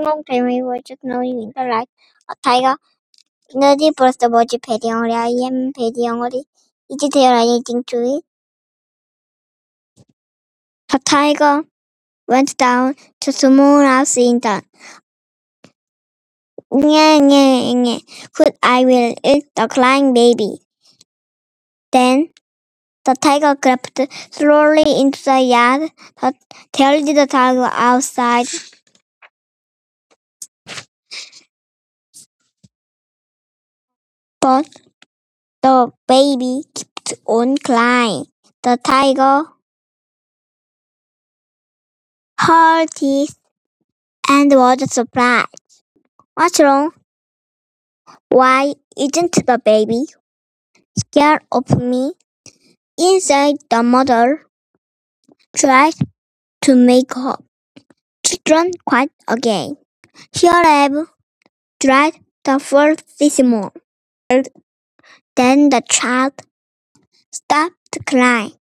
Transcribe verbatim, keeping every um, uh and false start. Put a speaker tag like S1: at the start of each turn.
S1: long time I was just knowing in the light. A tiger in the deepest 버지 배경어리 I am 배경어리 Is there anything to it? The tiger went down to a small house in the Nye, nye, nye. Could I will eat the crying baby. Then the tiger crept slowly into the yard. The tailed the tiger outside. But the baby kept on crying. The tiger heard it and was surprised. What's wrong? Why isn't the baby scared of me? Inside, the mother tried to make her children quiet again. Here have tried the first Simon. Then the child stopped crying.